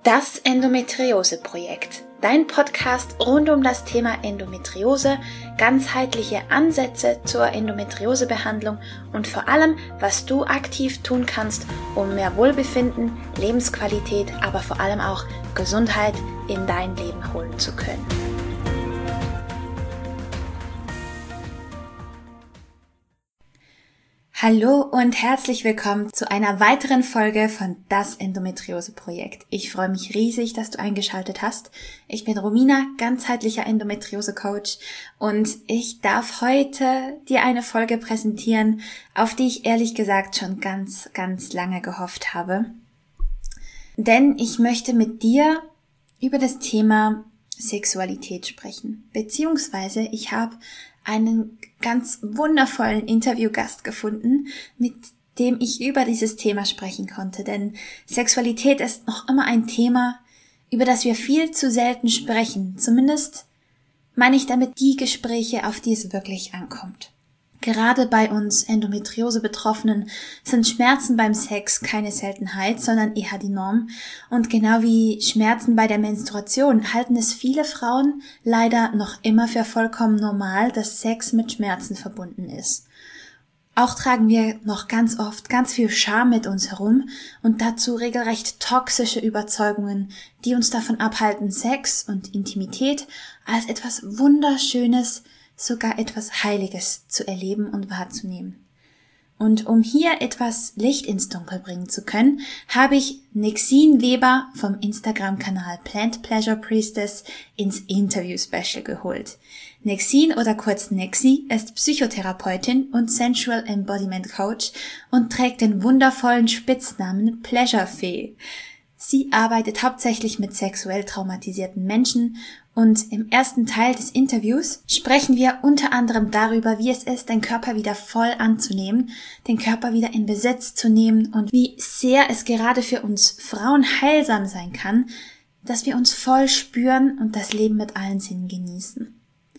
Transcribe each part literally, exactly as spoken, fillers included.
Das Endometriose-Projekt, dein Podcast rund um das Thema Endometriose, ganzheitliche Ansätze zur Endometriosebehandlung und vor allem, was du aktiv tun kannst, um mehr Wohlbefinden, Lebensqualität, aber vor allem auch Gesundheit in dein Leben holen zu können. Hallo und herzlich willkommen zu einer weiteren Folge von Das Endometriose-Projekt. Ich freue mich riesig, dass du eingeschaltet hast. Ich bin Romina, ganzheitlicher Endometriose-Coach, und ich darf heute dir eine Folge präsentieren, auf die ich ehrlich gesagt schon ganz, ganz lange gehofft habe. Denn ich möchte mit dir über das Thema Sexualität sprechen, beziehungsweise ich habe einen ganz wundervollen Interviewgast gefunden, mit dem ich über dieses Thema sprechen konnte. Denn Sexualität ist noch immer ein Thema, über das wir viel zu selten sprechen. Zumindest meine ich damit die Gespräche, auf die es wirklich ankommt. Gerade bei uns Endometriose-Betroffenen sind Schmerzen beim Sex keine Seltenheit, sondern eher die Norm. Und genau wie Schmerzen bei der Menstruation halten es viele Frauen leider noch immer für vollkommen normal, dass Sex mit Schmerzen verbunden ist. Auch tragen wir noch ganz oft ganz viel Scham mit uns herum und dazu regelrecht toxische Überzeugungen, die uns davon abhalten, Sex und Intimität als etwas Wunderschönes, sogar etwas Heiliges zu erleben und wahrzunehmen. Und um hier etwas Licht ins Dunkel bringen zu können, habe ich Nexine Weber vom Instagram-Kanal Plant Pleasure Priestess ins Interview-Special geholt. Nexine, oder kurz Nexi, ist Psychotherapeutin und Sensual Embodiment Coach und trägt den wundervollen Spitznamen Pleasure Fee. Sie arbeitet hauptsächlich mit sexuell traumatisierten Menschen, und im ersten Teil des Interviews sprechen wir unter anderem darüber, wie es ist, den Körper wieder voll anzunehmen, den Körper wieder in Besitz zu nehmen und wie sehr es gerade für uns Frauen heilsam sein kann, dass wir uns voll spüren und das Leben mit allen Sinnen genießen.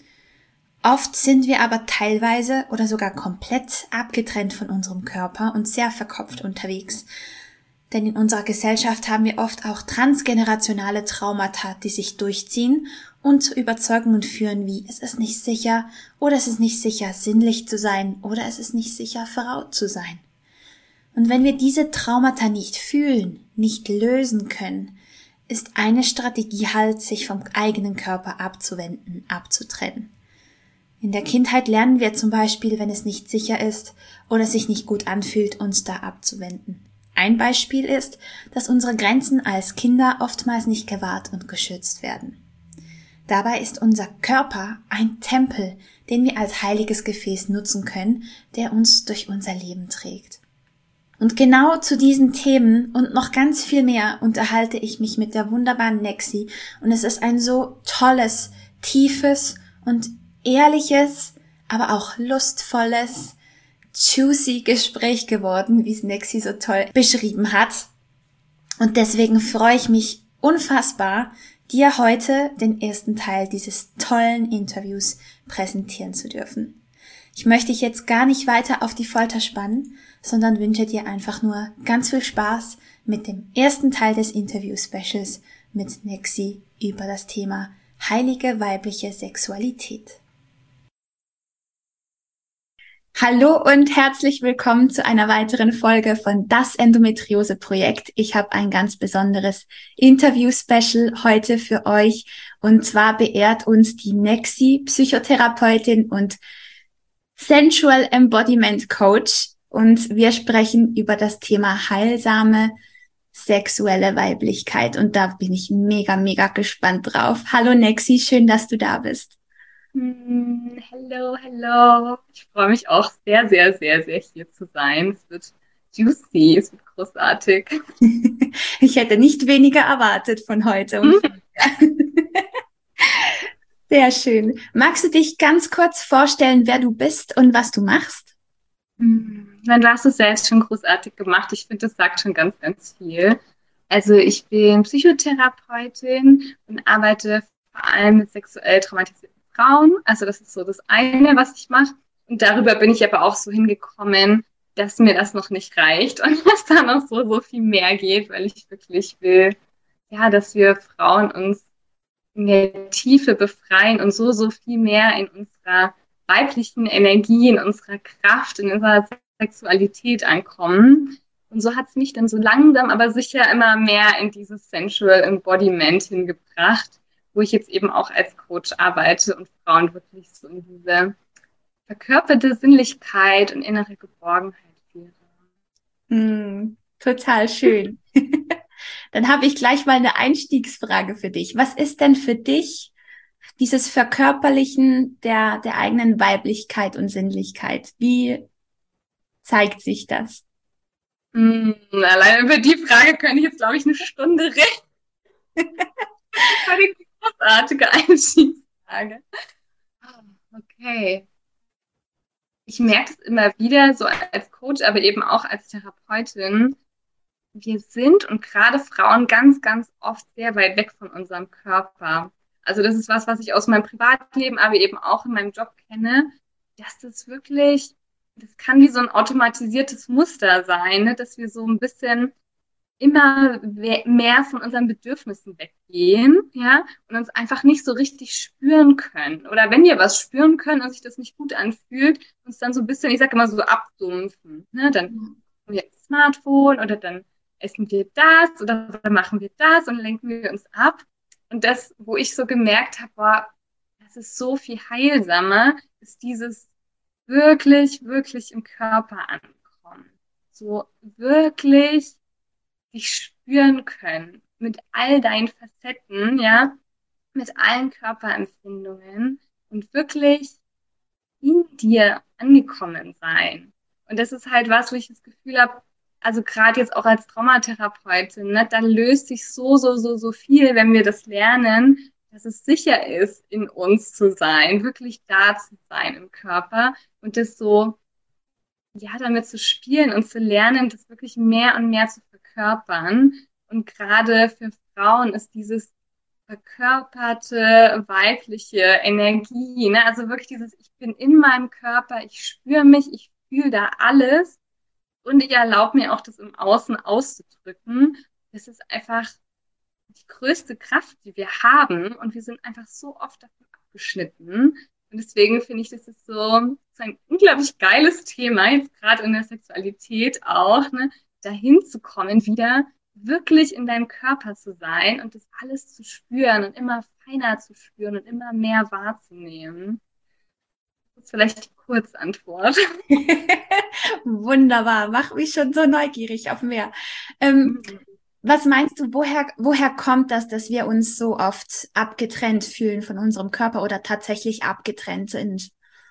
Oft sind wir aber teilweise oder sogar komplett abgetrennt von unserem Körper und sehr verkopft unterwegs. Denn in unserer Gesellschaft haben wir oft auch transgenerationale Traumata, die sich durchziehen und zu Überzeugungen führen wie: es ist nicht sicher, oder es ist nicht sicher, sinnlich zu sein, oder es ist nicht sicher, Frau zu sein. Und wenn wir diese Traumata nicht fühlen, nicht lösen können, ist eine Strategie halt, sich vom eigenen Körper abzuwenden, abzutrennen. In der Kindheit lernen wir zum Beispiel, wenn es nicht sicher ist oder sich nicht gut anfühlt, uns da abzuwenden. Ein Beispiel ist, dass unsere Grenzen als Kinder oftmals nicht gewahrt und geschützt werden. Dabei ist unser Körper ein Tempel, den wir als heiliges Gefäß nutzen können, der uns durch unser Leben trägt. Und genau zu diesen Themen und noch ganz viel mehr unterhalte ich mich mit der wunderbaren Nexi, und es ist ein so tolles, tiefes und ehrliches, aber auch lustvolles, juicy Gespräch geworden, wie es Nexi so toll beschrieben hat. Und deswegen freue ich mich unfassbar, dir heute den ersten Teil dieses tollen Interviews präsentieren zu dürfen. Ich möchte dich jetzt gar nicht weiter auf die Folter spannen, sondern wünsche dir einfach nur ganz viel Spaß mit dem ersten Teil des Interview-Specials mit Nexi über das Thema heilige weibliche Sexualität. Hallo und herzlich willkommen zu einer weiteren Folge von Das Endometriose-Projekt. Ich habe ein ganz besonderes Interview-Special heute für euch, und zwar beehrt uns die Nexi, Psychotherapeutin und Sensual Embodiment Coach, und wir sprechen über das Thema heilsame sexuelle Weiblichkeit, und da bin ich mega, mega gespannt drauf. Hallo Nexi, schön, dass du da bist. Hm, Hello, hello. Ich freue mich auch sehr, sehr, sehr, sehr hier zu sein. Es wird juicy, es wird großartig. Ich hätte nicht weniger erwartet von heute. Und sehr schön. Magst du dich ganz kurz vorstellen, wer du bist und was du machst? Hm, Nein, du hast es selbst schon großartig gemacht. Ich finde, das sagt schon ganz, ganz viel. Also ich bin Psychotherapeutin und arbeite vor allem mit sexuell traumatisierten Frauen. Also das ist so das eine, was ich mache. Und darüber bin ich aber auch so hingekommen, dass mir das noch nicht reicht und dass da noch so, so viel mehr geht, weil ich wirklich will, ja, dass wir Frauen uns in der Tiefe befreien und so, so viel mehr in unserer weiblichen Energie, in unserer Kraft, in unserer Sexualität ankommen. Und so hat es mich dann so langsam, aber sicher immer mehr in dieses Sensual Embodiment hingebracht, wo ich jetzt eben auch als Coach arbeite und Frauen wirklich so in diese verkörperte Sinnlichkeit und innere Geborgenheit führe. Mm, total schön. Dann habe ich gleich mal eine Einstiegsfrage für dich. Was ist denn für dich dieses Verkörperlichen der, der eigenen Weiblichkeit und Sinnlichkeit? Wie zeigt sich das? Mm, allein über die Frage könnte ich jetzt, glaube ich, eine Stunde reden. Das war eine großartige Einstiegsfrage. Okay. Ich merke es immer wieder, so als Coach, aber eben auch als Therapeutin. Wir sind und gerade Frauen ganz, ganz oft sehr weit weg von unserem Körper. Also das ist was, was ich aus meinem Privatleben, aber eben auch in meinem Job kenne, dass das wirklich, das kann wie so ein automatisiertes Muster sein, ne? Dass wir so ein bisschen immer mehr von unseren Bedürfnissen weggehen, ja, und uns einfach nicht so richtig spüren können. Oder wenn wir was spüren können und sich das nicht gut anfühlt, uns dann so ein bisschen, ich sage immer so abdumpfen, ne? Dann haben wir das Smartphone oder dann essen wir das oder dann machen wir das und lenken wir uns ab. Und das, wo ich so gemerkt habe, war, das ist so viel heilsamer, ist dieses wirklich, wirklich im Körper ankommen. So wirklich dich spüren können mit all deinen Facetten, ja, mit allen Körperempfindungen und wirklich in dir angekommen sein. Und das ist halt was, wo ich das Gefühl habe, also gerade jetzt auch als Traumatherapeutin, ne, da löst sich so, so, so, so viel, wenn wir das lernen, dass es sicher ist, in uns zu sein, wirklich da zu sein im Körper und das so, ja, damit zu spielen und zu lernen, das wirklich mehr und mehr zu verkörpern. Und gerade für Frauen ist dieses verkörperte weibliche Energie, ne? Also wirklich dieses, ich bin in meinem Körper, ich spüre mich, ich fühle da alles und ich erlaube mir auch, das im Außen auszudrücken. Das ist einfach die größte Kraft, die wir haben und wir sind einfach so oft davon abgeschnitten. Und deswegen finde ich, das ist so, so ein unglaublich geiles Thema, jetzt gerade in der Sexualität auch, ne, dahin zu kommen, wieder wirklich in deinem Körper zu sein und das alles zu spüren und immer feiner zu spüren und immer mehr wahrzunehmen. Das ist vielleicht die Kurzantwort. Wunderbar, mach mich schon so neugierig auf mehr. Ähm, was meinst du, woher, woher kommt das, dass wir uns so oft abgetrennt fühlen von unserem Körper oder tatsächlich abgetrennt sind?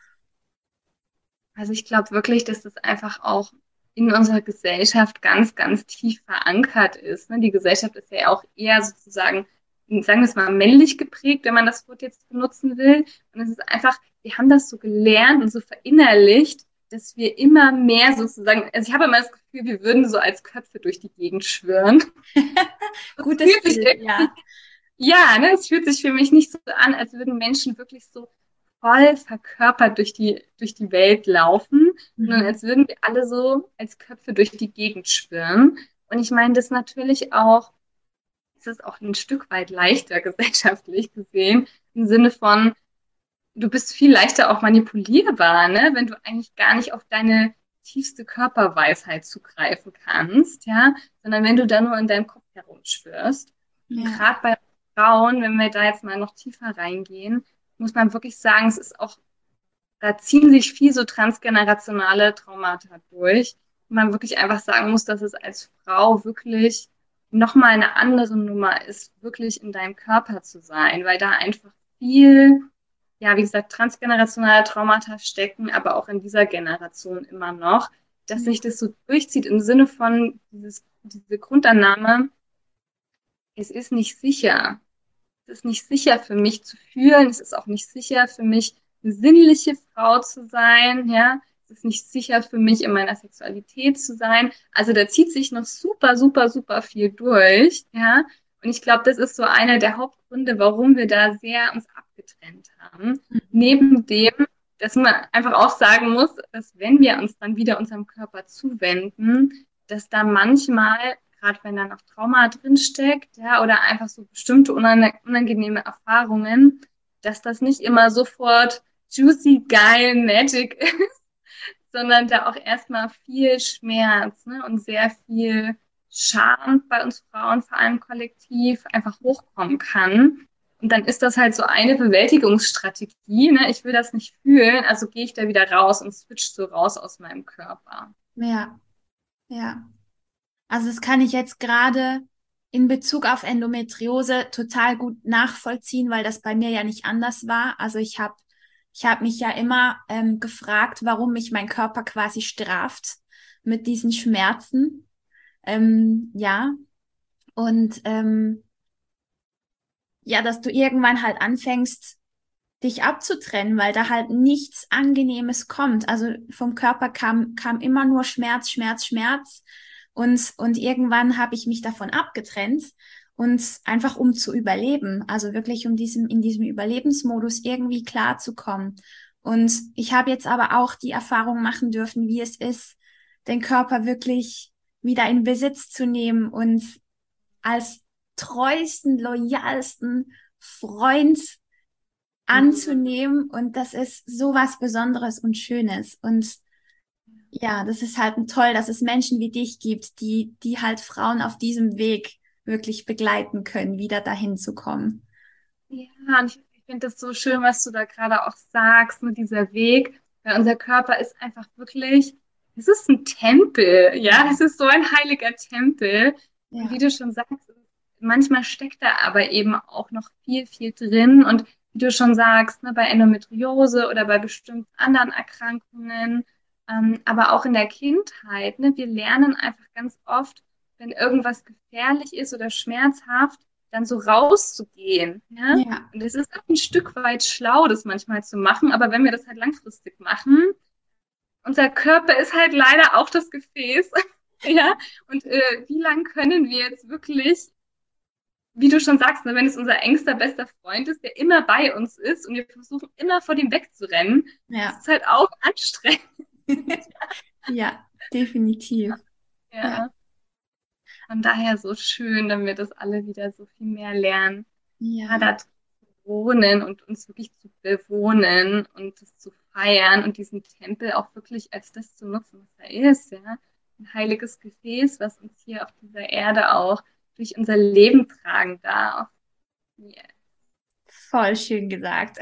Also ich glaube wirklich, dass das einfach auch in unserer Gesellschaft ganz, ganz tief verankert ist. Ne? Die Gesellschaft ist ja auch eher sozusagen, sagen wir es mal, männlich geprägt, wenn man das Wort jetzt benutzen will. Und es ist einfach, wir haben das so gelernt und so verinnerlicht, dass wir immer mehr sozusagen, also ich habe immer das Gefühl, wir würden so als Köpfe durch die Gegend schwirren. Gutes Bild, ja. Ja, ne, es fühlt sich für mich nicht so an, als würden Menschen wirklich so voll verkörpert durch die, durch die Welt laufen, mhm. sondern als würden wir alle so als Köpfe durch die Gegend schwirren. Und ich meine, das natürlich auch, es ist auch ein Stück weit leichter gesellschaftlich gesehen, im Sinne von, du bist viel leichter auch manipulierbar, ne, wenn du eigentlich gar nicht auf deine tiefste Körperweisheit zugreifen kannst, ja, sondern wenn du da nur in deinem Kopf herumschwirrst. Ja. Und gerade bei Frauen, wenn wir da jetzt mal noch tiefer reingehen, muss man wirklich sagen, es ist auch, da ziehen sich viel so transgenerationale Traumata durch. Und man wirklich einfach sagen muss, dass es als Frau wirklich nochmal eine andere Nummer ist, wirklich in deinem Körper zu sein, weil da einfach viel, ja, wie gesagt, transgenerationale Traumata stecken, aber auch in dieser Generation immer noch, dass sich das so durchzieht im Sinne von dieses, diese Grundannahme, es ist nicht sicher. Es ist nicht sicher für mich zu fühlen. Es ist auch nicht sicher für mich, eine sinnliche Frau zu sein. Ja, es ist nicht sicher für mich, in meiner Sexualität zu sein. Also da zieht sich noch super, super, super viel durch. Ja, und ich glaube, das ist so einer der Hauptgründe, warum wir da sehr uns abgetrennt haben. Mhm. Neben dem, dass man einfach auch sagen muss, dass wenn wir uns dann wieder unserem Körper zuwenden, dass da manchmal gerade wenn da noch Trauma drinsteckt, ja, oder einfach so bestimmte unangenehme Erfahrungen, dass das nicht immer sofort juicy, geil, magic ist, sondern da auch erstmal viel Schmerz, ne, und sehr viel Scham bei uns Frauen, vor allem kollektiv, einfach hochkommen kann. Und dann ist das halt so eine Bewältigungsstrategie, ne? Ich will das nicht fühlen, also gehe ich da wieder raus und switch so raus aus meinem Körper. Ja, ja. Also das kann ich jetzt gerade in Bezug auf Endometriose total gut nachvollziehen, weil das bei mir ja nicht anders war. Also ich habe ich hab mich ja immer ähm, gefragt, warum mich mein Körper quasi straft mit diesen Schmerzen. Ähm, ja, und ähm, ja, dass du irgendwann halt anfängst, dich abzutrennen, weil da halt nichts Angenehmes kommt. Also vom Körper kam, kam immer nur Schmerz, Schmerz, Schmerz. Und, und irgendwann habe ich mich davon abgetrennt und einfach um zu überleben, also wirklich um diesem, in diesem Überlebensmodus irgendwie klarzukommen. Und ich habe jetzt aber auch die Erfahrung machen dürfen, wie es ist, den Körper wirklich wieder in Besitz zu nehmen und als treuesten, loyalsten Freund Mhm. anzunehmen. Und das ist so was Besonderes und Schönes. Und ja, das ist halt toll, dass es Menschen wie dich gibt, die, die halt Frauen auf diesem Weg wirklich begleiten können, wieder dahin zu kommen. Ja, und ich, ich finde das so schön, was du da gerade auch sagst, mit dieser Weg, weil unser Körper ist einfach wirklich, es ist ein Tempel, ja, es ist so ein heiliger Tempel. Und wie Ja, du schon sagst, manchmal steckt da aber eben auch noch viel, viel drin. Und wie du schon sagst, ne, bei Endometriose oder bei bestimmten anderen Erkrankungen, ähm, aber auch in der Kindheit, ne, wir lernen einfach ganz oft, wenn irgendwas gefährlich ist oder schmerzhaft, dann so rauszugehen. Ja? ja, Und es ist auch ein Stück weit schlau, das manchmal zu machen, aber wenn wir das halt langfristig machen, unser Körper ist halt leider auch das Gefäß. Ja, und äh, wie lange können wir jetzt wirklich, wie du schon sagst, ne, wenn es unser engster, bester Freund ist, der immer bei uns ist und wir versuchen immer vor dem wegzurennen, das ja, ist halt auch anstrengend. ja, definitiv. Ja, Ja, von daher so schön, wenn wir das alle wieder so viel mehr lernen. Ja, ja, da wohnen und uns wirklich zu bewohnen und das zu feiern und diesen Tempel auch wirklich als das zu nutzen, was er ist, ja. Ein heiliges Gefäß, was uns hier auf dieser Erde auch durch unser Leben tragen darf. Yeah. voll schön gesagt.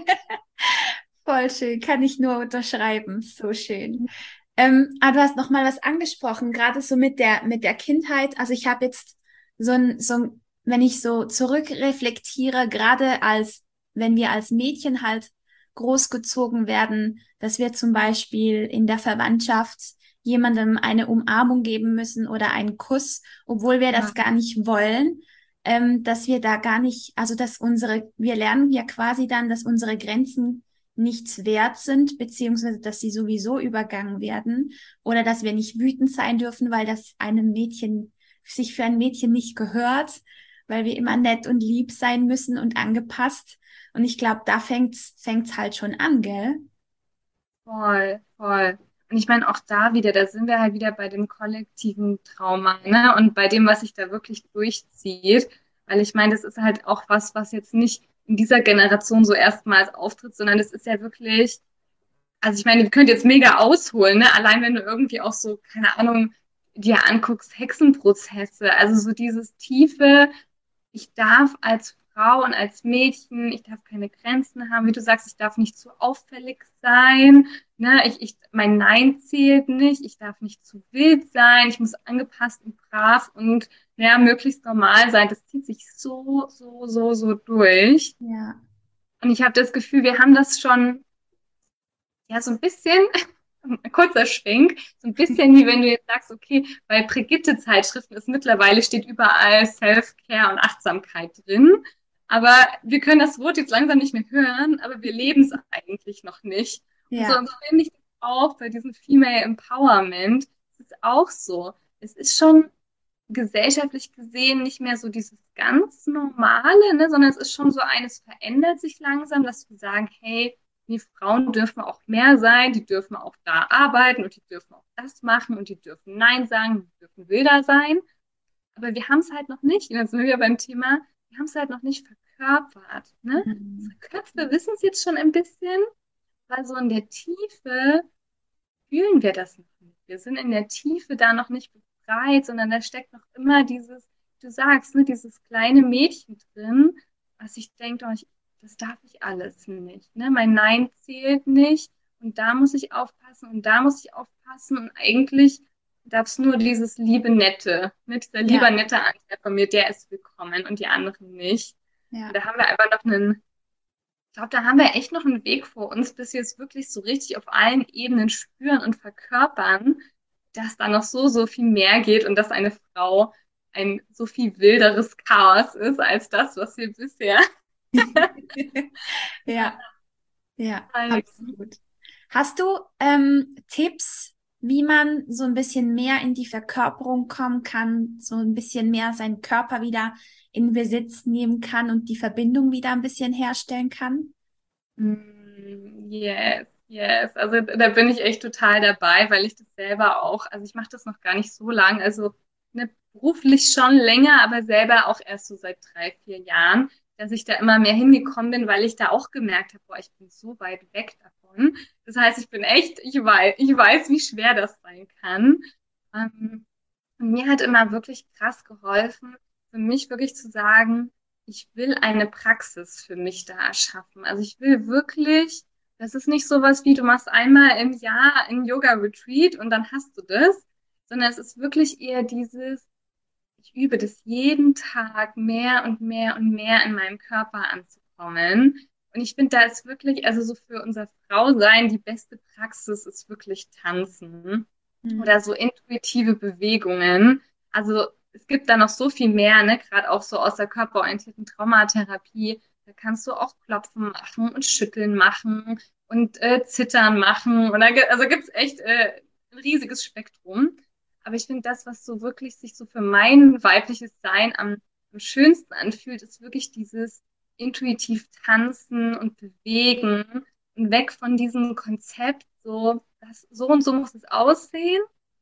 Voll schön, kann ich nur unterschreiben. So schön. Ähm, aber du hast noch mal was angesprochen, gerade so mit der mit der Kindheit. Also ich habe jetzt so ein so ein, wenn ich so zurückreflektiere, gerade als wenn wir als Mädchen halt großgezogen werden, dass wir zum Beispiel in der Verwandtschaft jemandem eine Umarmung geben müssen oder einen Kuss, obwohl wir das gar nicht wollen, ähm, dass wir da gar nicht, also dass unsere, wir lernen ja quasi dann, dass unsere Grenzen nichts wert sind, beziehungsweise dass sie sowieso übergangen werden oder dass wir nicht wütend sein dürfen, weil das einem Mädchen sich für ein Mädchen nicht gehört, weil wir immer nett und lieb sein müssen und angepasst. Und ich glaube, da fängt's fängt's halt schon an, gell? Voll, voll. Und ich meine, auch da wieder, da sind wir halt wieder bei dem kollektiven Trauma, ne? Und bei dem, was sich da wirklich durchzieht. Weil ich meine, das ist halt auch was, was jetzt nicht in dieser Generation so erstmals auftritt, sondern das ist ja wirklich, also ich meine, wir können jetzt mega ausholen, ne? Allein wenn du irgendwie auch so, keine Ahnung, dir anguckst, Hexenprozesse, also so dieses tiefe, ich darf als Frau und als Mädchen, ich darf keine Grenzen haben, wie du sagst, ich darf nicht zu auffällig sein, ne? Ich, ich, mein Nein zählt nicht, ich darf nicht zu wild sein, ich muss angepasst und brav und ja, möglichst normal sein. Das zieht sich so, so, so, so durch. Ja, Und ich habe das Gefühl, wir haben das schon ja so ein bisschen, ein kurzer Schwenk, so ein bisschen wie wenn du jetzt sagst, okay, bei Brigitte-Zeitschriften ist mittlerweile steht überall Self-Care und Achtsamkeit drin. Aber wir können das Wort jetzt langsam nicht mehr hören, aber wir leben es eigentlich noch nicht. Und so ja, finde ich das auch bei diesem Female Empowerment. Es ist auch so. Es ist schon gesellschaftlich gesehen nicht mehr so dieses ganz Normale, ne, sondern es ist schon so eines verändert sich langsam, dass wir sagen, hey, die Frauen dürfen auch mehr sein, die dürfen auch da arbeiten und die dürfen auch das machen und die dürfen Nein sagen, die dürfen wilder sein. aber wir haben es halt noch nicht. Und dann sind wir beim Thema, wir haben es halt noch nicht verkörpert. Ne? Mhm. Unsere Köpfe wissen es jetzt schon ein bisschen, weil so in der Tiefe fühlen wir das noch nicht. Wir sind in der Tiefe da noch nicht befreit, sondern da steckt noch immer dieses, du sagst, ne, dieses kleine Mädchen drin, was ich denke, oh, ich, das darf ich alles nicht. Ne? Mein Nein zählt nicht und da muss ich aufpassen und da muss ich aufpassen und eigentlich darf es nur dieses liebe Nette, ne? Dieser lieber Ja, nette Anteil von mir, der ist willkommen und die anderen nicht. Und ja, da haben wir einfach noch einen ich glaube, da haben wir echt noch einen Weg vor uns, bis wir es wirklich so richtig auf allen Ebenen spüren und verkörpern, dass da noch so, so viel mehr geht und dass eine Frau ein so viel wilderes Chaos ist als das, was wir bisher ja, ja, zeigen. absolut. Hast du ähm, Tipps, wie man so ein bisschen mehr in die Verkörperung kommen kann, so ein bisschen mehr seinen Körper wieder in Besitz nehmen kann und die Verbindung wieder ein bisschen herstellen kann? Mm, Yes, yes. Also da bin ich echt total dabei, weil ich das selber auch, also ich mache das noch gar nicht so lang, also ne, beruflich schon länger, aber selber auch erst so seit drei, vier Jahren, dass ich da immer mehr hingekommen bin, weil ich da auch gemerkt habe, boah, ich bin so weit weg davon. Das heißt, ich bin echt, ich weiß, ich weiß, wie schwer das sein kann. Ähm, und mir hat immer wirklich krass geholfen, für mich wirklich zu sagen, ich will eine Praxis für mich da erschaffen. Also ich will wirklich, das ist nicht sowas wie, du machst einmal im Jahr ein Yoga-Retreat und dann hast du das, sondern es ist wirklich eher dieses, ich übe das jeden Tag mehr und mehr und mehr in meinem Körper anzukommen. Und ich finde, da ist wirklich, also so für unser Frausein, die beste Praxis ist wirklich Tanzen Hm. oder so intuitive Bewegungen. Also es gibt da noch so viel mehr, ne? Gerade auch so aus der körperorientierten Traumatherapie. Da kannst du auch Klopfen machen und Schütteln machen und äh, Zittern machen. Und da, gi- also gibt's echt äh, ein riesiges Spektrum. Aber ich finde, das, was so wirklich sich so für mein weibliches Sein am, am schönsten anfühlt, ist wirklich dieses intuitiv tanzen und bewegen und weg von diesem Konzept, so, das, so und so muss es aussehen,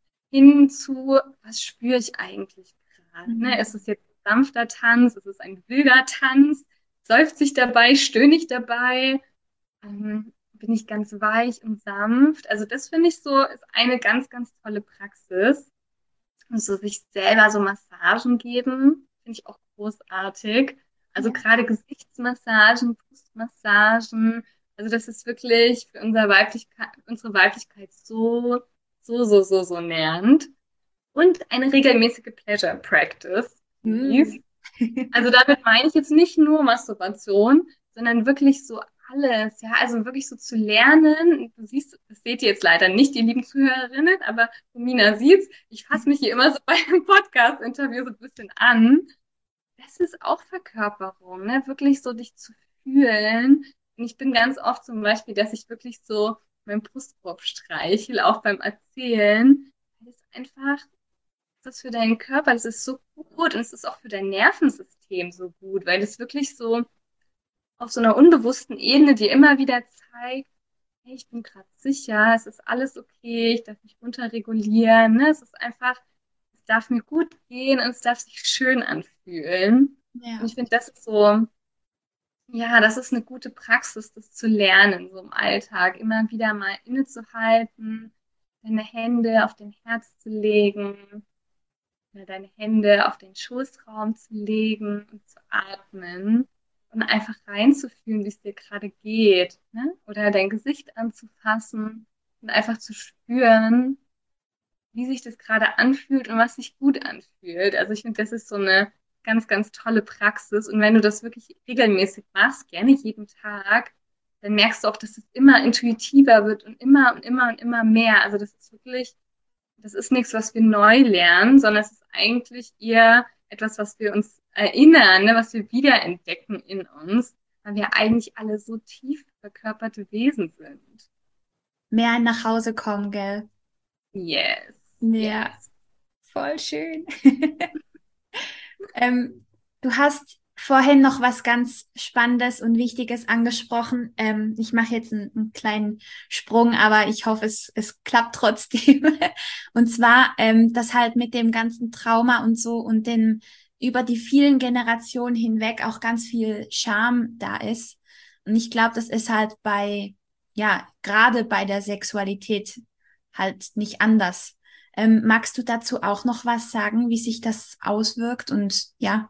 hin zu, was spüre ich eigentlich gerade? Ne? Ist Mhm. es jetzt ein sanfter Tanz? Ist es ein wilder Tanz? Seufze ich dabei? Stöhne ich dabei? Ähm, bin ich ganz weich und sanft? Also das finde ich so, ist eine ganz, ganz tolle Praxis. Und so sich selber so Massagen geben, finde ich auch großartig. Also Ja. gerade Gesichtsmassagen, Brustmassagen. Also das ist wirklich für unser Weiblichkeit, unsere Weiblichkeit so, so, so, so, so nährend. Und eine regelmäßige Pleasure Practice. Hm. Also damit meine ich jetzt nicht nur Masturbation, sondern wirklich so alles, ja, also wirklich so zu lernen. Du siehst, das seht ihr jetzt leider nicht, ihr lieben Zuhörerinnen, aber Romina sieht's. Ich fasse mich hier immer so bei einem Podcast-Interview so ein bisschen an. Das ist auch Verkörperung, ne? Wirklich so dich zu fühlen. Und ich bin ganz oft zum Beispiel, dass ich wirklich so meinen Brustkorb streichel, auch beim Erzählen. Das ist einfach das ist für deinen Körper, das ist so gut und es ist auch für dein Nervensystem so gut, weil es wirklich so auf so einer unbewussten Ebene dir immer wieder zeigt, hey, ich bin gerade sicher, es ist alles okay, ich darf mich runterregulieren, ne? Es ist einfach, es darf mir gut gehen und es darf sich schön anfühlen. Und Ja. ich finde, das ist so, ja, das ist eine gute Praxis, das zu lernen, so im Alltag, immer wieder mal innezuhalten, deine Hände auf dein Herz zu legen, ja, deine Hände auf den Schoßraum zu legen und zu atmen und einfach reinzufühlen, wie es dir gerade geht, ne? Oder dein Gesicht anzufassen und einfach zu spüren, wie sich das gerade anfühlt und was sich gut anfühlt. Also ich finde, das ist so eine ganz, ganz tolle Praxis. Und wenn du das wirklich regelmäßig machst, gerne jeden Tag, dann merkst du auch, dass es immer intuitiver wird und immer und immer und immer mehr. Also das ist wirklich das ist nichts, was wir neu lernen, sondern es ist eigentlich eher etwas, was wir uns erinnern, ne, was wir wiederentdecken in uns, weil wir eigentlich alle so tief verkörperte Wesen sind. Mehr ein nach Hause kommen, gell? Yes, Ja, yes. voll schön. Ähm, du hast vorhin noch was ganz Spannendes und Wichtiges angesprochen. Ähm, ich mache jetzt einen, einen kleinen Sprung, aber ich hoffe, es, es klappt trotzdem. Und zwar, ähm, dass halt mit dem ganzen Trauma und so und den über die vielen Generationen hinweg auch ganz viel Scham da ist. Und ich glaube, das ist halt bei, ja, gerade bei der Sexualität halt nicht anders. Ähm, magst du dazu auch noch was sagen, wie sich das auswirkt? Und ja.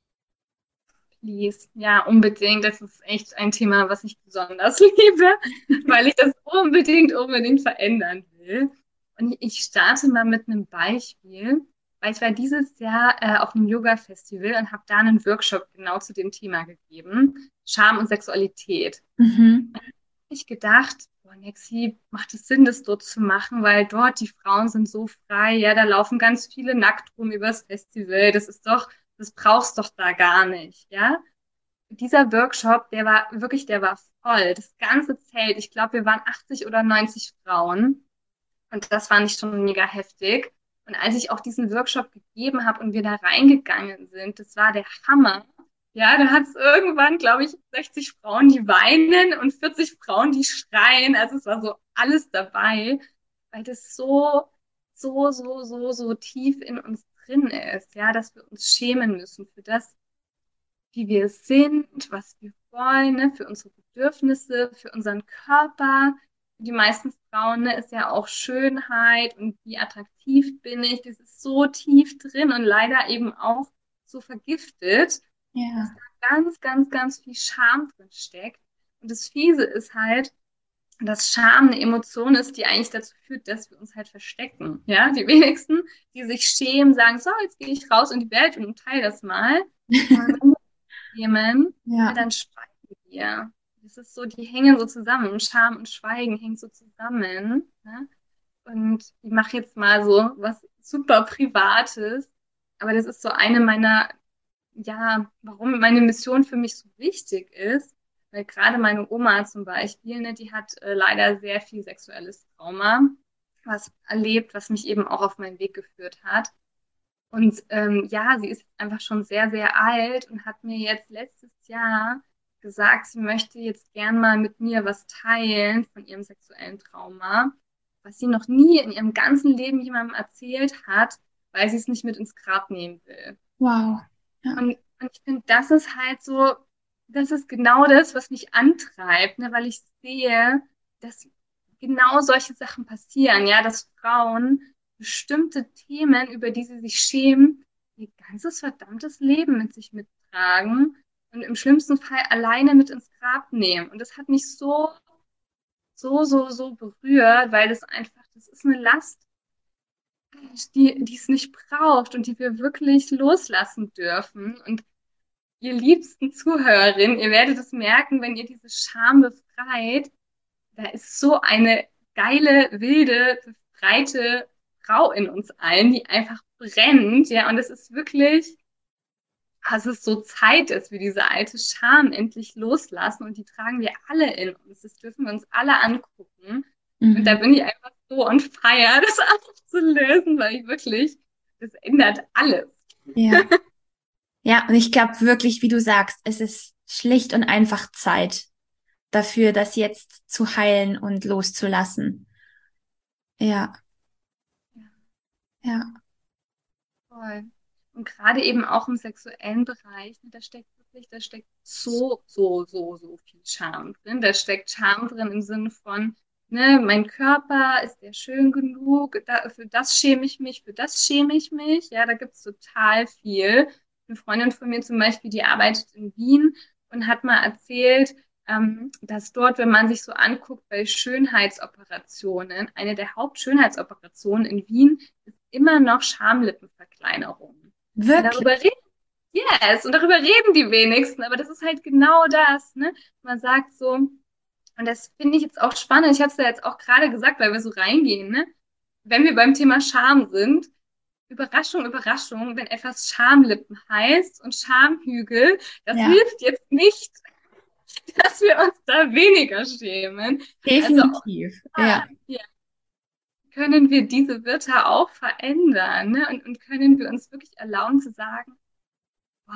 Please. Ja, unbedingt. Das ist echt ein Thema, was ich besonders liebe, weil ich das unbedingt, unbedingt verändern will. Und ich starte mal mit einem Beispiel, weil ich war dieses Jahr äh, auf einem Yoga-Festival und habe da einen Workshop genau zu dem Thema gegeben, Scham und Sexualität. Mhm. Ich gedacht, boah, Nexi, macht es Sinn, das dort zu machen, weil dort die Frauen sind so frei, ja, da laufen ganz viele nackt rum übers Festival, das ist doch, das brauchst doch da gar nicht, ja. Dieser Workshop, der war wirklich, der war voll, das ganze Zelt, ich glaube, wir waren achtzig oder neunzig Frauen und das fand ich schon mega heftig. Und als ich auch diesen Workshop gegeben habe und wir da reingegangen sind, das war der Hammer. Ja, da hat es irgendwann, glaube ich, sechzig Frauen, die weinen und vierzig Frauen, die schreien. Also es war so alles dabei, weil das so, so, so, so, so tief in uns drin ist, ja, dass wir uns schämen müssen für das, wie wir sind, was wir wollen, ne, für unsere Bedürfnisse, für unseren Körper. Für die meisten Frauen, ne, ist ja auch Schönheit und wie attraktiv bin ich. Das ist so tief drin und leider eben auch so vergiftet, dass Ja. da ganz, ganz, ganz viel Scham drin steckt. Und das Fiese ist halt, dass Scham eine Emotion ist, die eigentlich dazu führt, dass wir uns halt verstecken. Ja, die wenigsten, die sich schämen, sagen, so, jetzt gehe ich raus in die Welt und teile das mal. Aber wenn Themen, ja, Ja. dann schweigen wir. Das ist so, die hängen so zusammen. Scham und Schweigen hängen so zusammen. Ne? Und ich mache jetzt mal so was super Privates, aber das ist so eine meiner, ja, warum meine Mission für mich so wichtig ist, weil gerade meine Oma zum Beispiel, ne, die hat äh, leider sehr viel sexuelles Trauma, was erlebt, was mich eben auch auf meinen Weg geführt hat. Und ähm, ja, sie ist einfach schon sehr, sehr alt und hat mir jetzt letztes Jahr gesagt, sie möchte jetzt gern mal mit mir was teilen von ihrem sexuellen Trauma, was sie noch nie in ihrem ganzen Leben jemandem erzählt hat, weil sie es nicht mit ins Grab nehmen will. Wow. Ja. Und, und ich finde, das ist halt so, das ist genau das, was mich antreibt, ne, weil ich sehe, dass genau solche Sachen passieren, ja, dass Frauen bestimmte Themen, über die sie sich schämen, ihr ganzes verdammtes Leben mit sich mittragen und im schlimmsten Fall alleine mit ins Grab nehmen. Und das hat mich so, so, so, so berührt, weil das einfach, das ist eine Last, die, die es nicht braucht und die wir wirklich loslassen dürfen. Und ihr liebsten Zuhörerinnen, ihr werdet es merken, wenn ihr diese Scham befreit, da ist so eine geile, wilde, befreite Frau in uns allen, die einfach brennt, ja, und es ist wirklich, dass es so Zeit ist, wir diese alte Scham endlich loslassen und die tragen wir alle in uns. Das dürfen wir uns alle angucken. Und da Mhm. bin ich einfach so on fire, das einfach zu lösen, weil ich wirklich, das ändert alles. Ja. Ja, und ich glaube wirklich, wie du sagst, es ist schlicht und einfach Zeit dafür, das jetzt zu heilen und loszulassen. Ja, ja, Voll. Und gerade eben auch im sexuellen Bereich, ne, da steckt wirklich, da steckt so, so, so, so viel Charme drin. Da steckt Charme drin im Sinne von, ne, mein Körper, ist der schön genug? Da, für das schäme ich mich, für das schäme ich mich. Ja, da gibt's total viel. Eine Freundin von mir zum Beispiel, die arbeitet in Wien und hat mal erzählt, ähm, dass dort, wenn man sich so anguckt, bei Schönheitsoperationen, eine der Hauptschönheitsoperationen in Wien immer noch Schamlippenverkleinerung. Ja, wirklich. darüber reden, yes, und darüber reden die wenigsten, aber das ist halt genau das, ne? Man sagt so, und das finde ich jetzt auch spannend, ich habe es ja jetzt auch gerade gesagt, weil wir so reingehen, ne? Wenn wir beim Thema Scham sind, Überraschung, Überraschung, wenn etwas Schamlippen heißt und Schamhügel, das Ja, hilft jetzt nicht, dass wir uns da weniger schämen. Also, definitiv. ah, Ja, ja, können wir diese Wörter auch verändern, ne? Und, und können wir uns wirklich erlauben zu sagen, boah, ich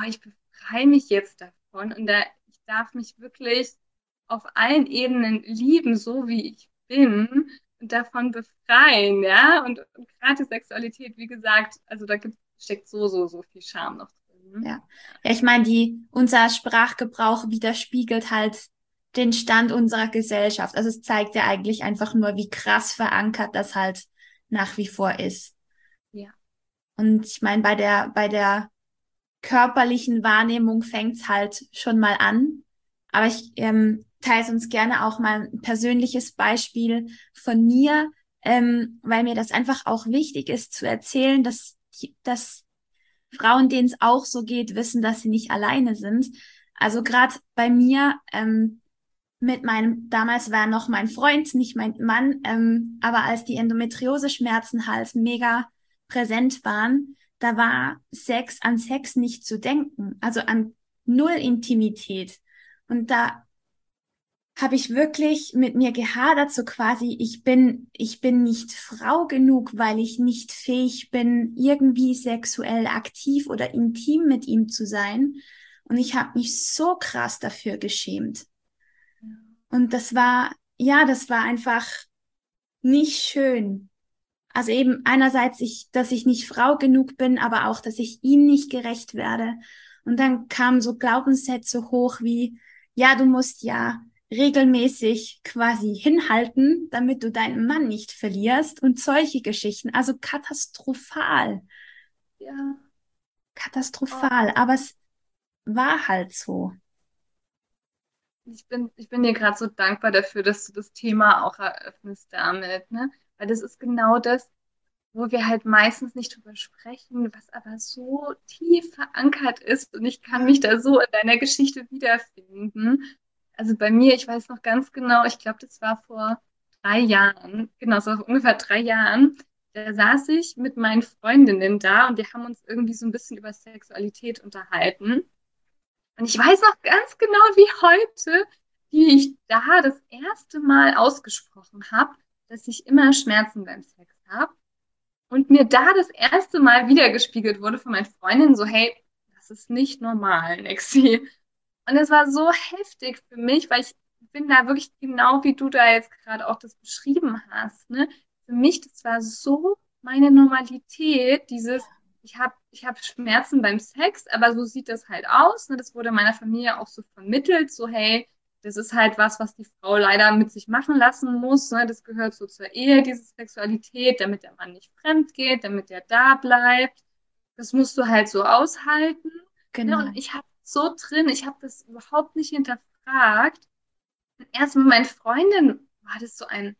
befreie mich jetzt davon und da, ich darf mich wirklich auf allen Ebenen lieben, so wie ich bin und davon befreien, ja. Und, und gerade Sexualität, wie gesagt, also da gibt, steckt so, so, so viel Scham noch drin. Ja. Ja, ich meine, die, unser Sprachgebrauch widerspiegelt halt den Stand unserer Gesellschaft. Also es zeigt ja eigentlich einfach nur, wie krass verankert das halt nach wie vor ist. Ja. Und ich meine, bei der, bei der körperlichen Wahrnehmung fängt's halt schon mal an. Aber ich ähm, teile uns gerne auch mal ein persönliches Beispiel von mir, ähm, weil mir das einfach auch wichtig ist zu erzählen, dass, dass Frauen, denen es auch so geht, wissen, dass sie nicht alleine sind. Also gerade bei mir, ähm, mit meinem, damals war noch mein Freund, nicht mein Mann, ähm, aber als die Endometriose-Schmerzen halt mega präsent waren, da war Sex an Sex nicht zu denken, also an null Intimität. Und da habe ich wirklich mit mir gehadert, so quasi, ich bin, ich bin nicht Frau genug, weil ich nicht fähig bin, irgendwie sexuell aktiv oder intim mit ihm zu sein. Und ich habe mich so krass dafür geschämt. Und das war, ja, das war einfach nicht schön. Also eben einerseits, ich, dass ich nicht Frau genug bin, aber auch, dass ich ihm nicht gerecht werde. Und dann kamen so Glaubenssätze hoch wie, ja, du musst ja regelmäßig quasi hinhalten, damit du deinen Mann nicht verlierst und solche Geschichten. Also katastrophal, Ja. Oh. katastrophal. Aber es war halt so. Ich bin, ich bin dir gerade so dankbar dafür, dass du das Thema auch eröffnest damit, ne? Weil das ist genau das, wo wir halt meistens nicht drüber sprechen, was aber so tief verankert ist. Und ich kann Ja, mich da so in deiner Geschichte wiederfinden. Also bei mir, ich weiß noch ganz genau, ich glaube, das war vor drei Jahren, genau, so ungefähr drei Jahren, da saß ich mit meinen Freundinnen da und wir haben uns irgendwie so ein bisschen über Sexualität unterhalten. Und ich weiß noch ganz genau wie heute, wie ich da das erste Mal ausgesprochen habe, dass ich immer Schmerzen beim Sex habe. Und mir da das erste Mal wiedergespiegelt wurde von meinen Freundinnen, so, hey, das ist nicht normal, Nexi. Und das war so heftig für mich, weil ich bin da wirklich genau wie du da jetzt gerade auch das beschrieben hast, ne? Für mich, das war so meine Normalität, dieses, ich habe ich hab Schmerzen beim Sex, aber so sieht das halt aus, ne? Das wurde meiner Familie auch so vermittelt, so, hey, das ist halt was, was die Frau leider mit sich machen lassen muss, ne? Das gehört so zur Ehe, diese Sexualität, damit der Mann nicht fremd geht, damit der da bleibt. Das musst du halt so aushalten. Ne? Und genau. ich habe so drin, ich habe das überhaupt nicht hinterfragt. Und erst mit meinen Freundinnen war das so ein,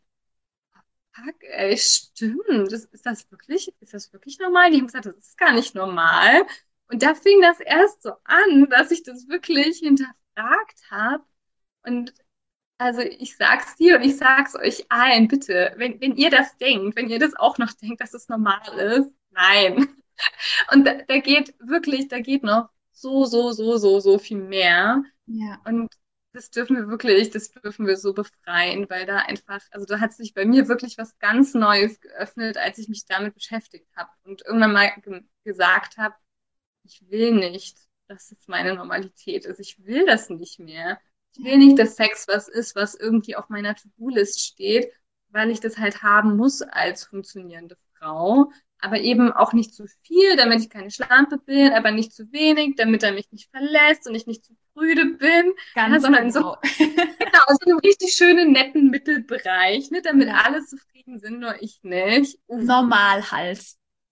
fuck, ey, stimmt, das, ist das wirklich, ist das wirklich normal? Die haben gesagt, das ist gar nicht normal. Und da fing das erst so an, dass ich das wirklich hinterfragt habe. Und also ich sag's dir und ich sag's euch allen, bitte, wenn, wenn ihr das denkt, wenn ihr das auch noch denkt, dass es normal ist, nein. Und da, da geht wirklich, da geht noch so, so, so, so, so viel mehr. Ja. Und das dürfen wir wirklich, das dürfen wir so befreien, weil da einfach, also da hat sich bei mir wirklich was ganz Neues geöffnet, als ich mich damit beschäftigt habe und irgendwann mal ge gesagt habe, ich will nicht, dass es meine Normalität ist. Ich will das nicht mehr. Ich will Ja. nicht, dass Sex was ist, was irgendwie auf meiner To-Do-List steht, weil ich das halt haben muss als funktionierende Frau. Aber eben auch nicht zu viel, damit ich keine Schlampe bin, aber nicht zu wenig, damit er mich nicht verlässt und ich nicht zu prüde bin, ja, Ganz sondern in so, genau. genau, so einem richtig schönen, netten Mittelbereich, ne, damit Ja. alle zufrieden sind, nur ich nicht. Uff, Normal halt.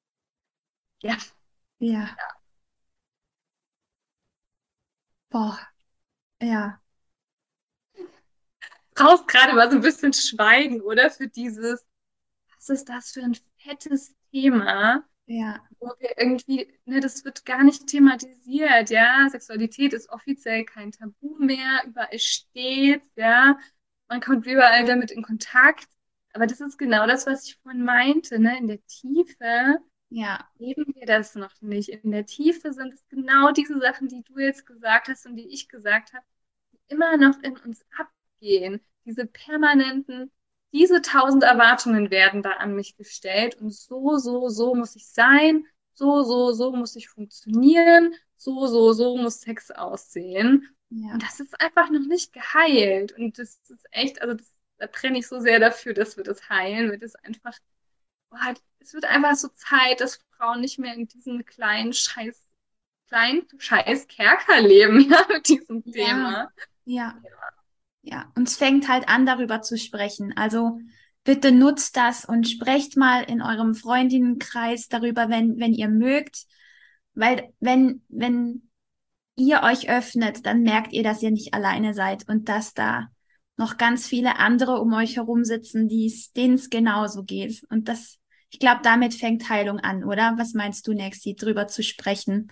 ja, Ja. Boah. Ja. brauchst gerade mal so ein bisschen Schweigen, oder? Für dieses, was ist das für ein fettes Thema, Ja. wo wir irgendwie, ne, das wird gar nicht thematisiert, ja. Sexualität ist offiziell kein Tabu mehr, überall steht, ja. Man kommt überall damit in Kontakt. Aber das ist genau das, was ich vorhin meinte, ne? In der Tiefe Ja. leben wir das noch nicht. In der Tiefe sind es genau diese Sachen, die du jetzt gesagt hast und die ich gesagt habe, die immer noch in uns abgehen. Diese permanenten, diese tausend Erwartungen werden da an mich gestellt und so, so, so muss ich sein, so, so, so muss ich funktionieren, so, so, so muss Sex aussehen. Ja. Und das ist einfach noch nicht geheilt. Und das ist echt, also das, da trenne ich so sehr dafür, dass wir das heilen, weil das einfach, boah, es wird einfach so Zeit, dass Frauen nicht mehr in diesen kleinen Scheiß, kleinen Scheiß Kerker leben, ja, mit diesem Ja, Thema. ja, ja. Und es fängt halt an, darüber zu sprechen. Also bitte nutzt das und sprecht mal in eurem Freundinnenkreis darüber, wenn, wenn ihr mögt. Weil wenn, wenn ihr euch öffnet, dann merkt ihr, dass ihr nicht alleine seid und dass da noch ganz viele andere um euch herum sitzen, die es, denen es genauso geht. Und das, ich glaube, damit fängt Heilung an, oder? Was meinst du, Nexi, drüber zu sprechen?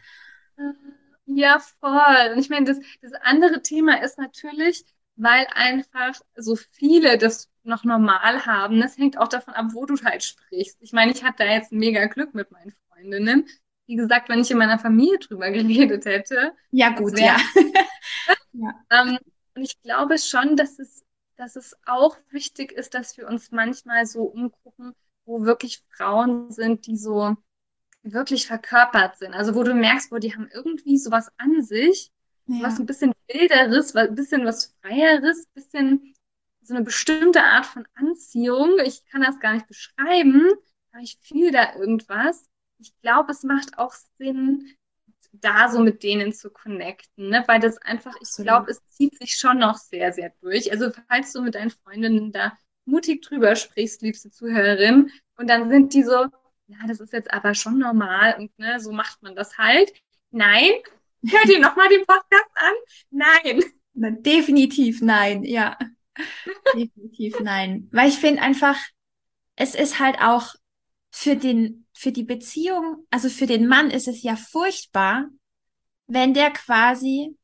Ja, voll. Und ich meine, das, das andere Thema ist natürlich, weil einfach so viele das noch normal haben. Das hängt auch davon ab, wo du halt sprichst. Ich meine, ich hatte da jetzt mega Glück mit meinen Freundinnen. Wie gesagt, wenn ich in meiner Familie drüber geredet hätte, Ja, das gut, wäre ja. Ja. ähm, und ich glaube schon, dass es, dass es auch wichtig ist, dass wir uns manchmal so umgucken, wo wirklich Frauen sind, die so wirklich verkörpert sind. Also wo du merkst, wo die haben irgendwie sowas an sich, was Ja. ein bisschen wilderes, was, ein bisschen was freieres, ein bisschen so eine bestimmte Art von Anziehung. Ich kann das gar nicht beschreiben, aber ich fühle da irgendwas. Ich glaube, es macht auch Sinn, da so mit denen zu connecten, ne? Weil das einfach, ich Absolut. glaube, es zieht sich schon noch sehr, sehr durch. Also falls du mit deinen Freundinnen da mutig drüber sprichst, liebste Zuhörerin, und dann sind die so, ja, das ist jetzt aber schon normal und ne, so macht man das halt. Nein, hört ihr nochmal den Podcast an? Nein. Na, definitiv nein, ja. Definitiv nein. Weil ich finde einfach, es ist halt auch für den, für die Beziehung, also für den Mann ist es ja furchtbar, wenn der quasi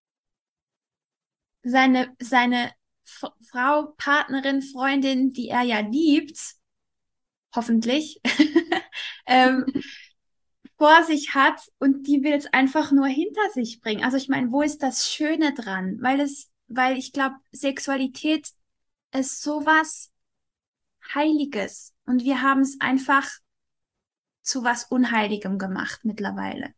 seine, seine F Frau, Partnerin, Freundin, die er ja liebt, hoffentlich, ähm, vor sich hat und die will es einfach nur hinter sich bringen. Also ich meine, wo ist das Schöne dran? Weil es, weil ich glaube, Sexualität ist sowas Heiliges und wir haben es einfach zu was Unheiligem gemacht mittlerweile.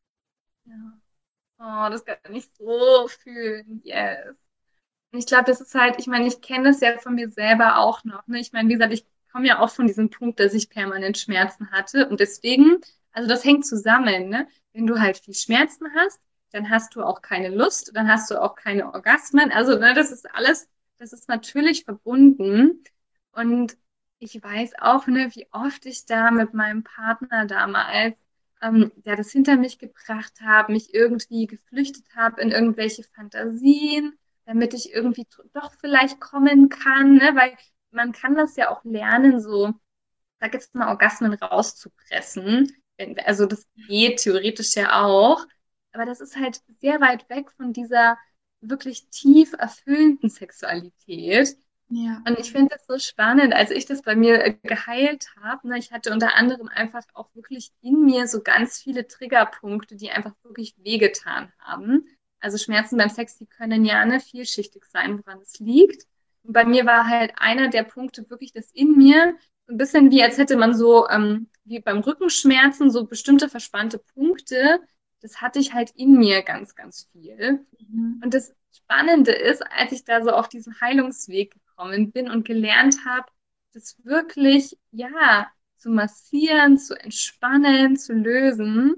Ja. Oh, das kann ich so fühlen. Yes. Und ich glaube, das ist halt, ich meine, ich kenne das ja von mir selber auch noch. Ne? Ich meine, wie gesagt, ich komme ja auch von diesem Punkt, dass ich permanent Schmerzen hatte. Und deswegen, also das hängt zusammen, ne? Wenn du halt viel Schmerzen hast, dann hast du auch keine Lust, dann hast du auch keine Orgasmen. Also, ne, das ist alles, das ist natürlich verbunden. Und ich weiß auch, ne, wie oft ich da mit meinem Partner damals, ähm, der das hinter mich gebracht habe, mich irgendwie geflüchtet habe in irgendwelche Fantasien, damit ich irgendwie doch vielleicht kommen kann, ne? Weil man kann das ja auch lernen, so, sag jetzt mal, Orgasmen rauszupressen. Also das geht theoretisch ja auch, aber das ist halt sehr weit weg von dieser wirklich tief erfüllenden Sexualität. Ja, Und ich finde das so spannend, als ich das bei mir äh, geheilt habe. Ne, ich hatte unter anderem einfach auch wirklich in mir so ganz viele Triggerpunkte, die einfach wirklich wehgetan haben. Also Schmerzen beim Sex, die können ja ne, vielschichtig sein, woran es liegt. Und bei mir war halt einer der Punkte wirklich das in mir, so ein bisschen wie, als hätte man so, ähm, wie beim Rückenschmerzen, so bestimmte verspannte Punkte. Das hatte ich halt in mir ganz, ganz viel. mhm. Und das Spannende ist, als ich da so auf diesen Heilungsweg gekommen bin und gelernt habe, das wirklich, ja, zu massieren, zu entspannen, zu lösen.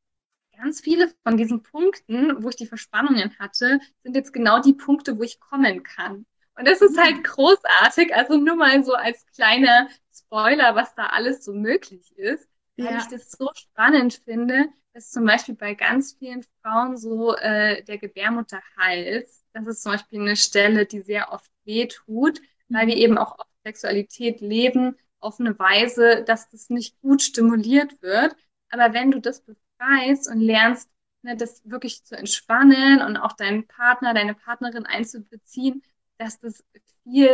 Ganz viele von diesen Punkten, wo ich die Verspannungen hatte, sind jetzt genau die Punkte, wo ich kommen kann. Und das ist halt großartig. Also nur mal so als kleiner Spoiler, was da alles so möglich ist, weil ich Ja, das so spannend finde, dass zum Beispiel bei ganz vielen Frauen so äh, der Gebärmutterhals, das ist zum Beispiel eine Stelle, die sehr oft wehtut, weil wir mhm. eben auch oft Sexualität leben auf eine Weise, dass das nicht gut stimuliert wird. Aber wenn du das befreist und lernst, ne, das wirklich zu entspannen und auch deinen Partner, deine Partnerin einzubeziehen, dass das viel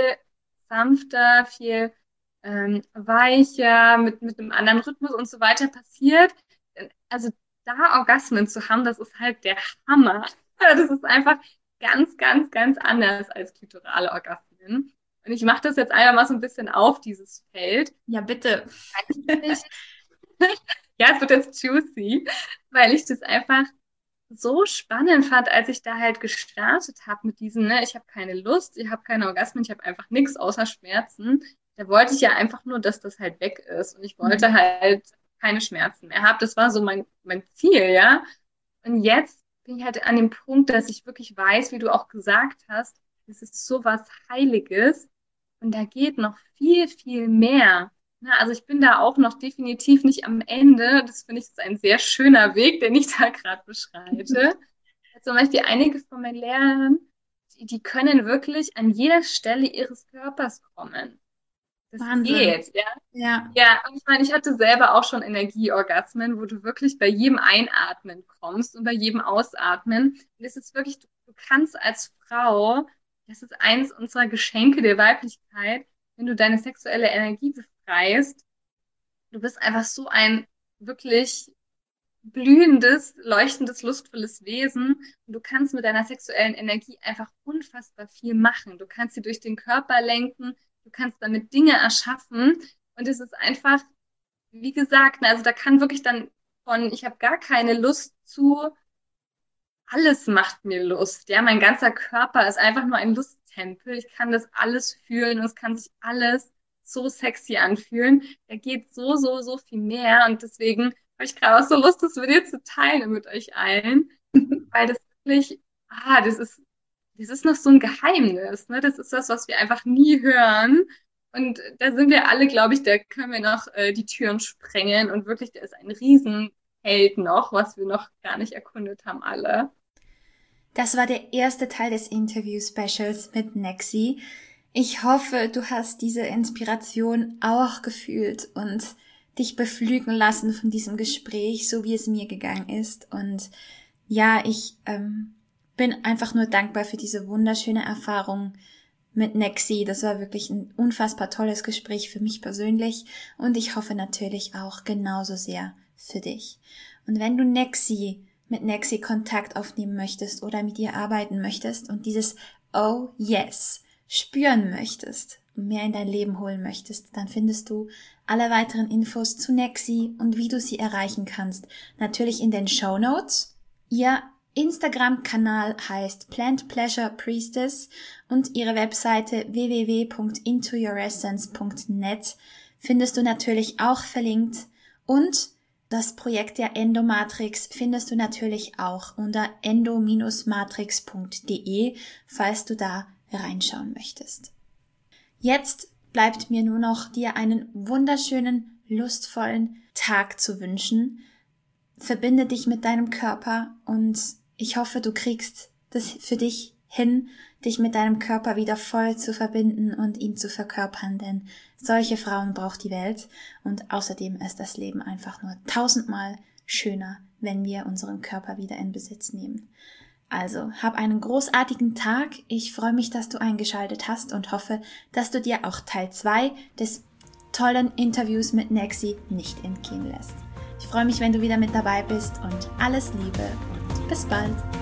sanfter, viel ähm, weicher, mit, mit einem anderen Rhythmus und so weiter passiert. Also da Orgasmen zu haben, das ist halt der Hammer. Das ist einfach ganz, ganz, ganz anders als klitorale Orgasmen. Und ich mache das jetzt einfach mal so ein bisschen auf, dieses Feld. Ja, bitte. Eigentlich ja, es wird jetzt juicy, weil ich das einfach so spannend fand, als ich da halt gestartet habe mit diesem, ne, ich habe keine Lust, ich habe keine Orgasmen, ich habe einfach nichts außer Schmerzen. Da wollte ich ja einfach nur, dass das halt weg ist. Und ich wollte Mhm. halt keine Schmerzen mehr haben. Das war so mein, mein Ziel, ja. Und jetzt bin ich halt an dem Punkt, dass ich wirklich weiß, wie du auch gesagt hast, es ist so was Heiliges und da geht noch viel, viel mehr. Na, also ich bin da auch noch definitiv nicht am Ende. Das finde ich ist ein sehr schöner Weg, den ich da gerade beschreite. Zum Beispiel einige von meinen Lehrern, die, die können wirklich an jeder Stelle ihres Körpers kommen. Das Wahnsinn. geht, ja. Ja. Ja, und ich meine, ich hatte selber auch schon Energieorgasmen, wo du wirklich bei jedem Einatmen kommst und bei jedem Ausatmen. Und es ist wirklich, du, du kannst als Frau, das ist eins unserer Geschenke der Weiblichkeit, wenn du deine sexuelle Energie befreist, du bist einfach so ein wirklich blühendes, leuchtendes, lustvolles Wesen und du kannst mit deiner sexuellen Energie einfach unfassbar viel machen. Du kannst sie durch den Körper lenken, du kannst damit Dinge erschaffen und es ist einfach, wie gesagt, also da kann wirklich dann von, ich habe gar keine Lust zu, alles macht mir Lust. Ja, mein ganzer Körper ist einfach nur ein Lusttempel. Ich kann das alles fühlen und es kann sich alles so sexy anfühlen. Da geht so, so, so viel mehr und deswegen habe ich gerade auch so Lust, das mit dir zu teilen mit euch allen, weil das wirklich, ah, das ist, das ist noch so ein Geheimnis, ne? Das ist das, was wir einfach nie hören. Und da sind wir alle, glaube ich, da können wir noch äh, die Türen sprengen und wirklich, da ist ein Riesenfeld noch, was wir noch gar nicht erkundet haben, alle. Das war der erste Teil des Interview-Specials mit Nexi. Ich hoffe, du hast diese Inspiration auch gefühlt und dich beflügeln lassen von diesem Gespräch, so wie es mir gegangen ist. Und ja, ich ähm, bin einfach nur dankbar für diese wunderschöne Erfahrung mit Nexi. Das war wirklich ein unfassbar tolles Gespräch für mich persönlich und ich hoffe natürlich auch genauso sehr für dich. Und wenn du Nexi mit Nexi Kontakt aufnehmen möchtest oder mit ihr arbeiten möchtest und dieses Oh yes spüren möchtest und mehr in dein Leben holen möchtest, dann findest du alle weiteren Infos zu Nexi und wie du sie erreichen kannst, natürlich in den Shownotes. Ihr Instagram-Kanal heißt Plant Pleasure Priestess und ihre Webseite w w w punkt into your essence punkt net findest du natürlich auch verlinkt und das Projekt der Endomatrix findest du natürlich auch unter endo Bindestrich matrix punkt de, falls du da reinschauen möchtest. Jetzt bleibt mir nur noch, dir einen wunderschönen, lustvollen Tag zu wünschen. Verbinde dich mit deinem Körper und ich hoffe, du kriegst das für dich hin, dich mit deinem Körper wieder voll zu verbinden und ihn zu verkörpern, denn solche Frauen braucht die Welt und außerdem ist das Leben einfach nur tausendmal schöner, wenn wir unseren Körper wieder in Besitz nehmen. Also, hab einen großartigen Tag. Ich freue mich, dass du eingeschaltet hast und hoffe, dass du dir auch Teil zwei des tollen Interviews mit Nexi nicht entgehen lässt. Ich freue mich, wenn du wieder mit dabei bist und alles Liebe und bis bald.